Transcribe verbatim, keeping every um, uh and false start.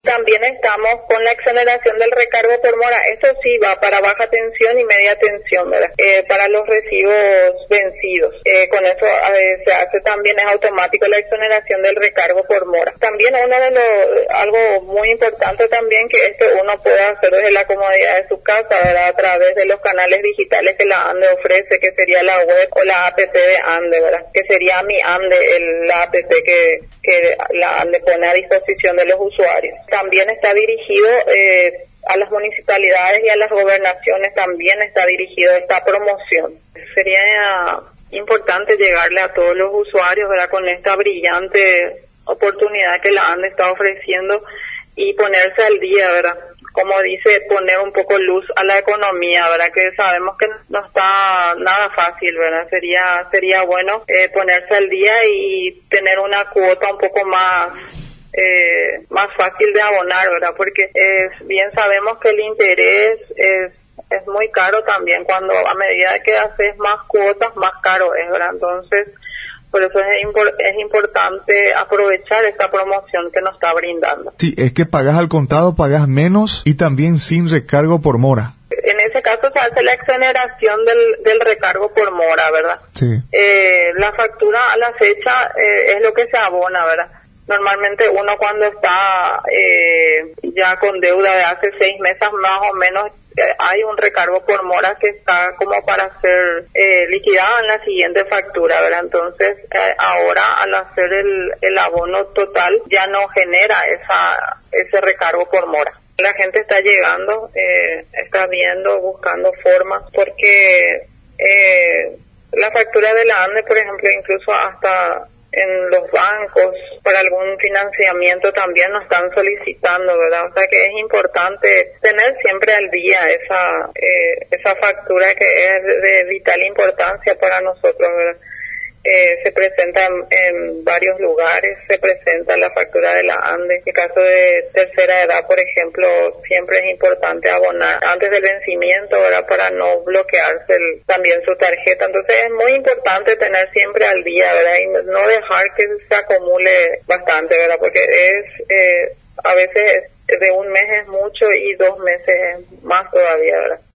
También estamos con la exoneración del recargo por mora. Esto sí va para baja tensión y media tensión, ¿verdad? Eh, para los recibos vencidos. Eh, con eso eh, se hace también, es automático la exoneración del recargo por mora. También uno de los, algo muy importante también, que esto uno puede hacer desde la comodidad de su casa, ¿verdad? A través de los canales digitales que la ANDE ofrece, que sería la web o la app de ANDE, ¿verdad? Que sería Mi ANDE, el, la app que, que la ANDE pone a disposición de los usuarios. También está dirigido eh, a las municipalidades y a las gobernaciones, también está dirigido esta promoción. Sería importante llegarle a todos los usuarios, ¿verdad? Con esta brillante oportunidad que la ANDE está ofreciendo y ponerse al día, ¿verdad? Como dice, poner un poco luz a la economía, ¿verdad? Que sabemos que no está nada fácil, ¿verdad? Sería sería bueno eh, ponerse al día y tener una cuota un poco más eh, más fácil de abonar, ¿verdad? Porque es, bien sabemos que el interés es es muy caro también. Cuando a medida que haces más cuotas, más caro es, ¿verdad? Entonces, por eso es, impor- es importante aprovechar esta promoción que nos está brindando. Sí, es que pagas al contado, pagas menos y también sin recargo por mora. En ese caso se hace la exoneración del, del recargo por mora, ¿verdad? Sí. Eh, la factura a la fecha eh, es lo que se abona, ¿verdad? Normalmente uno cuando está eh, ya con deuda de hace seis meses más o menos, hay un recargo por mora que está como para ser eh, liquidado en la siguiente factura, ¿verdad? Entonces, eh, ahora al hacer el, el abono total ya no genera esa ese recargo por mora. La gente está llegando, eh, está viendo, buscando formas, porque eh, la factura de la ANDE, por ejemplo, incluso hasta en los bancos para algún financiamiento también nos están solicitando, ¿verdad? O sea que es importante tener siempre al día esa eh, esa factura que es de vital importancia para nosotros, ¿verdad? Eh, se presenta en, en varios lugares, se presenta la factura de la ANDE. En el caso de tercera edad, por ejemplo, siempre es importante abonar antes del vencimiento, ¿verdad? Para no bloquearse el, también su tarjeta. Entonces es muy importante tener siempre al día, ¿verdad? Y no dejar que se acumule bastante, ¿verdad? Porque es, eh, a veces de un mes es mucho y dos meses es más todavía, ¿verdad?